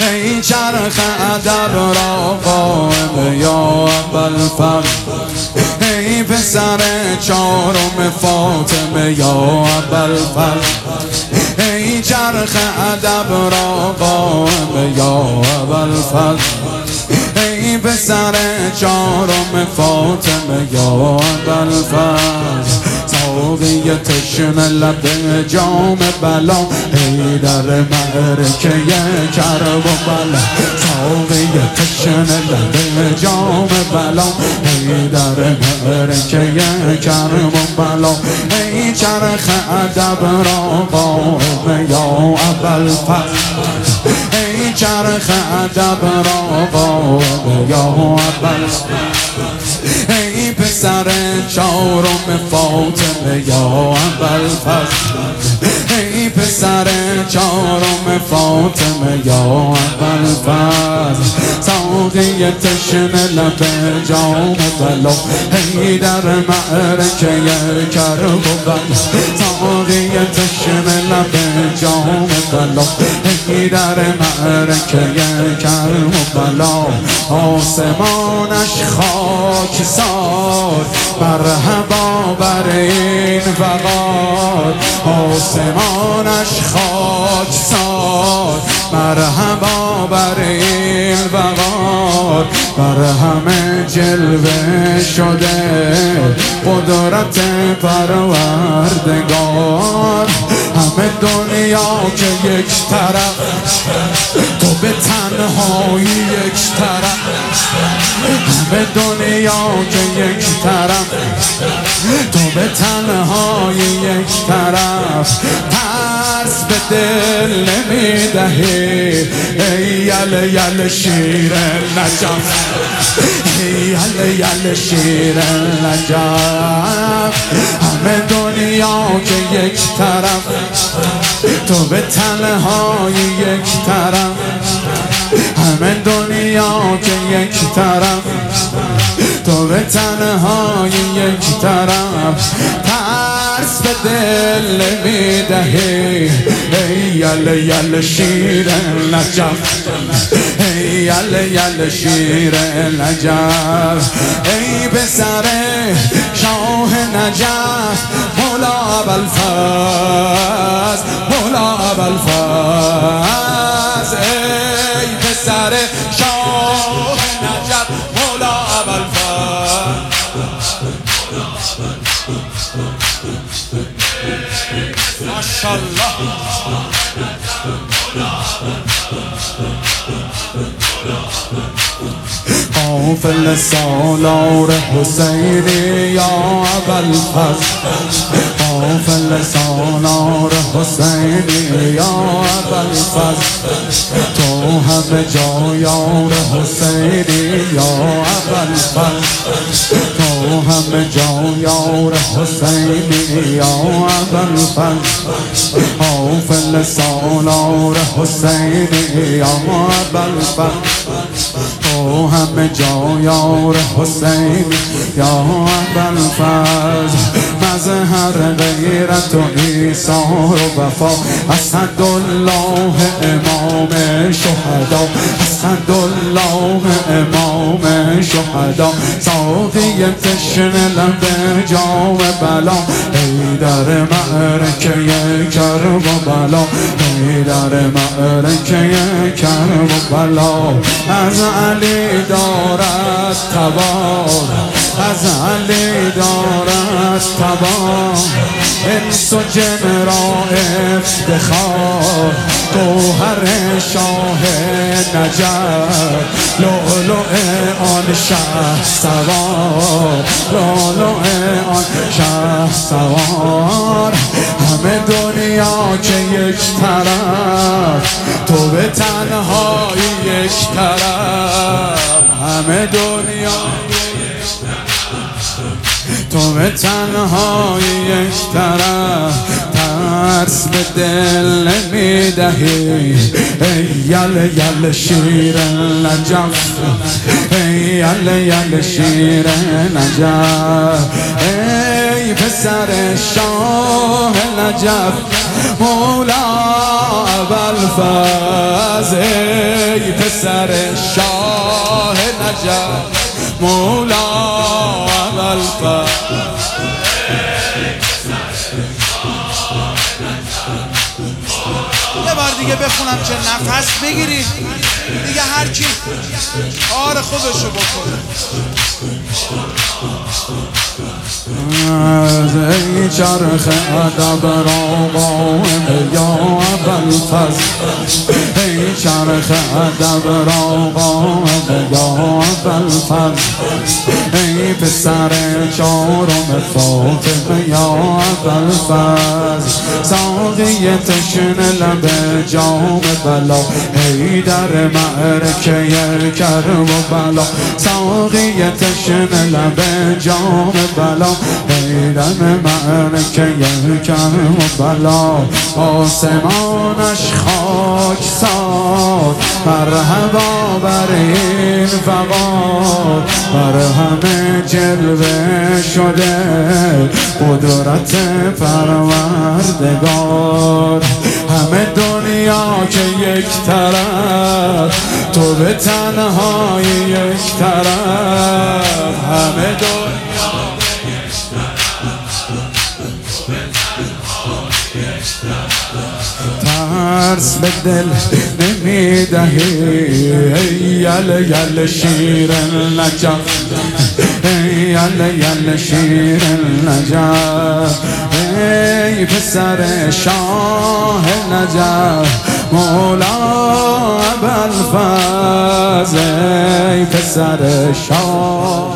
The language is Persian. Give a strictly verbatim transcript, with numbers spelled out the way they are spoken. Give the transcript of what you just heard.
ای چرخ ادب را قائم یا ابوالفضل، ای پسر چهارم فاطمه یا ابوالفضل، ای چرخ ادب را قائم یا ابوالفضل، ای پسر چهارم فاطمه یا ابوالفضل، ساقی تشنه لب جام بلا، ای در معرکه کربلا، ساقی تشنه لب جام بلا، ای در معرکه کربلا، ای چرخ ادب را قائم یا ابوالفضل، ای چرخ ادب را قائم یا ابوالفضل، ای پسر چهارم فاطمه یا ابوالفضل، ای پسر چهارم فاطمه یا ابوالفضل، ساقی تشنه لب جام بلا، ای در معرکه کربلا، ساقی تشنه لب جام بلا، ای در معرکه کربلا، آسمانش خاک سار، مرحبا بر این وقار، آسمانش خاک سار، مرحبا بر این وقار، بر همه جلوه شده قدرت پروردگار، همه دنیا که یک طرف، تو به تنهایی یک طرف، همه دنیا که یک طرف، تو به تنهایی یک طرف، ترس به دل نمیدهی ای یل یل شیر نجف، ای یل یل شیر نجف، همه دنیا که یک طرف، تو به تنهایی یک طرف، همه دنیا که یک طرف، تو به تنهایی یک طرف، ترس به دل نمیدهی ای یل یل شیر نجف، ای یل یل شیر نجف، ای پسر شاه نجف مولا ابوالفضل، مولا ابوالفضل، ای پسر شاه نجف مولا ابوالفضل، ماشاءالله. قافل سالار حسینی یا ابوالفضل، قافل سالار حسینی یا ابوالفضل، تو همه جا یار حسینی یا ابوالفضل، تو همه جا یار حسینی یا ابوالفضل، قافل سالار حسینی یا ابوالفضل، تو همه جا یار حسین یا ابوالفضل، مظهر غیرت و ایثار و وفا، اسدالله امام شهدا، اسدالله امام شهدا، ساقی تشنه لب جام بلا، ای در معرکه کربلا، ای در معرکه کربلا، از علی دارد تبار، از علی دارد تبار، انس و جن را افتخار، گوهر شاه نجف، لؤلؤ آن شه سوار، لؤلؤ آن شه سوار، همه دنیا که یک طرف، تو به تنهایی یک طرف، همه دنیا تو به تنهایی یک طرف، ترس به دل نمیدهی ای یل یل شیر نجف، ای یل یل شیر نجف، ای پسر شاه نجف مولا ابوالفضل. ای پسر شاه نجف مولا ابوالفضل. یه بار دیگه بخونم که نفس بگیرید دیگه، هر کی کار خودشو بکنه. ای چرخ ادب را قائم یا ابوالفضل، ای چرخ ادب را قائم یا ابوالفضل، ای پسر چهارم فاطمه یا ابوالفضل، ساقی تشنه لب جام بلا، ای در معرکه کرب و بلا، ساقی تشنه لب جام بلا، ای در معرکه کرب و بلا، آسمانش خاک ساد، مرحبا بر این فقار، بر همه جلوه شده قدرت پروردگار، همه دنیا که یک طرف، تو به تنهای یک طرف، همه دنیا به یک طرف، تو به تنهای یک طرف، ترس به دل نمیدهی ای یل یل شیر نجف، ای یل یل شیر نجف، ای پسر شاه نجف مولا ابوالفضل، ای پسر شاه